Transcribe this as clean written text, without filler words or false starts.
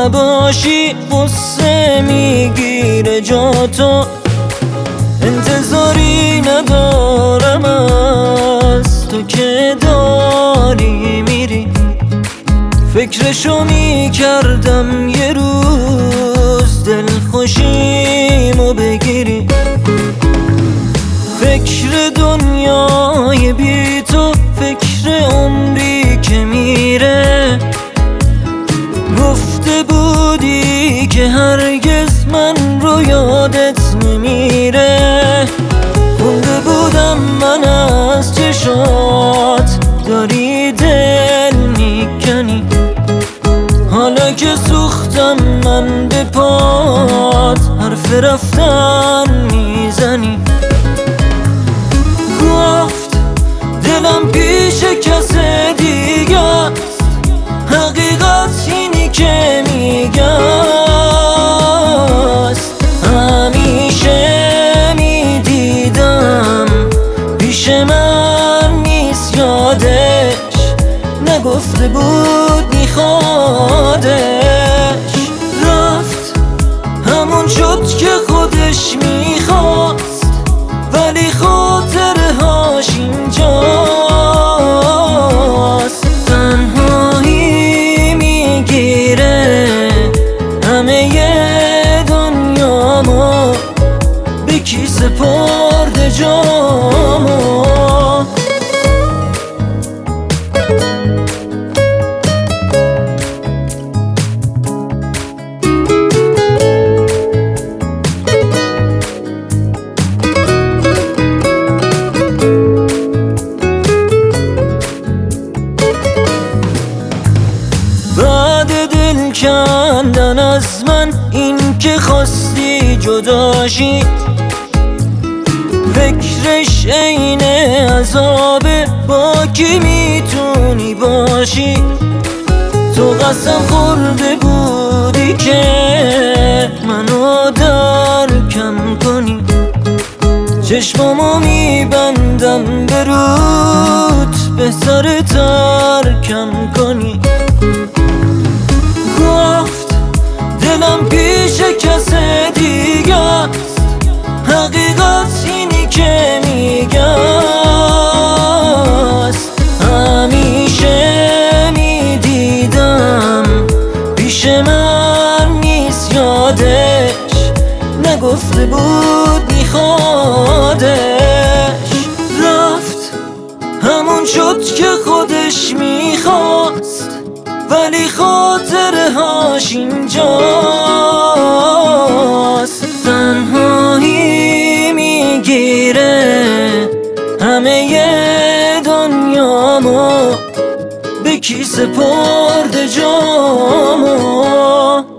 نباشی قصه میگیره جاتو، انتظاری ندارم از تو که داری میری. فکرشو میکردم یه روز دلخوشیمو بگیری. فکر دنیای بی تو، فکر عمری که میره. گفته بودی که هرگز من رو یادت نمیره. خونده بودم من از چشات داری دل میکنی. حالا که سوختم من به پات حرف رفتن میزنی. گفت دلم پیش کس دیگه است، حقیقت اینی که میگه است. همیشه میدیدم پیش من نیست یادش، نگفته بود میخوادش. رفت همون شد که خودش میخواست، ولی خاطره هاش اینجاست. تنهایی میگیره همه دنیامو، به کی سپرده جامو. کندن از من این که خواستی جداشی، فکرش عین عذابه با کی میتونی باشی. تو قسم خورده بودی که منو درکم کنی. چشمامو میبندم به رود، بهتر ترکم کنی. گفت دلم پیش کس دیگه است، حقیقت اینی که میگه است. همیشه میدیدم پیش من نیست یادش، نگفته بود میخوادش. رفت همون شد که خودش میخواست، ولی خاطره هاش اینجاست. تنهایی میگیره همه دنیامو، به کی سپرده جامو.